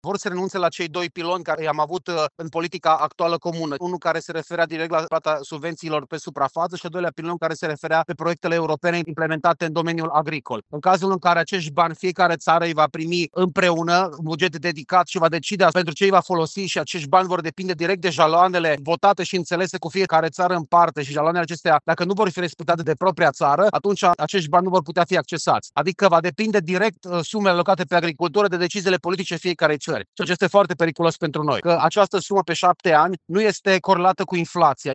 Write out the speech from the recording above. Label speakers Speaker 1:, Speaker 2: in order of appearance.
Speaker 1: vor să renunțe la cei doi piloni care i-am avut în politica actuală comună. Unul care se referea direct la plata subvențiilor pe suprafață și al doilea pilon care se referea pe proiectele europene implementate în domeniul agricol. În cazul în care acești bani fiecare țară îi va primi împreună, un buget dedicat și va decide pentru ce îi va folosi și acești bani vor depinde direct de jaloanele votate și înțelese cu fiecare țară în parte și jaloanele acestea, dacă nu vor fi respectate de propria țară, atunci acești bani nu vor putea fi accesați. Adică va depinde direct sumele alocate pe agricultură de deciziile politice fiecarei țări. Ceea ce este foarte periculos pentru noi, că această sumă pe 7 ani nu este corelată cu inflația.